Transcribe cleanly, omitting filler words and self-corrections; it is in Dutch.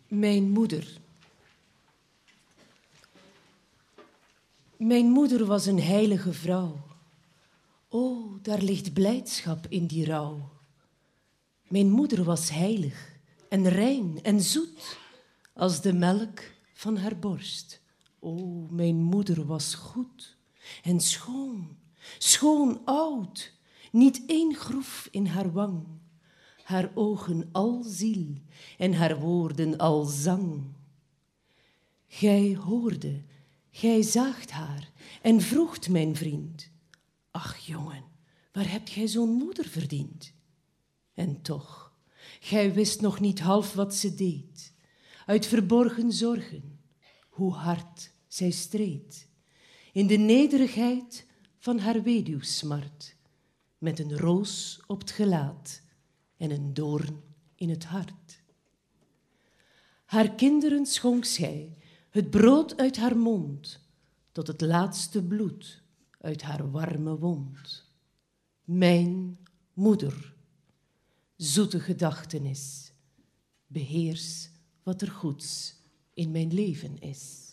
Mijn moeder. Mijn moeder was een heilige vrouw. O, daar ligt blijdschap in die rouw. Mijn moeder was heilig en rein en zoet als de melk van haar borst. O, mijn moeder was goed en schoon, schoon oud, niet één groef in haar wang. Haar ogen al ziel en haar woorden al zang. Gij hoorde, gij zaagt haar en vroegt mijn vriend: ach jongen, waar hebt gij zo'n moeder verdiend? En toch, gij wist nog niet half wat ze deed, uit verborgen zorgen, hoe hard zij streed, in de nederigheid van haar weduwsmart, met een roos op het gelaat en een doorn in het hart. Haar kinderen schonk zij het brood uit haar mond, tot het laatste bloed uit haar warme wond. Mijn moeder, zoete gedachtenis, beheers wat er goeds in mijn leven is.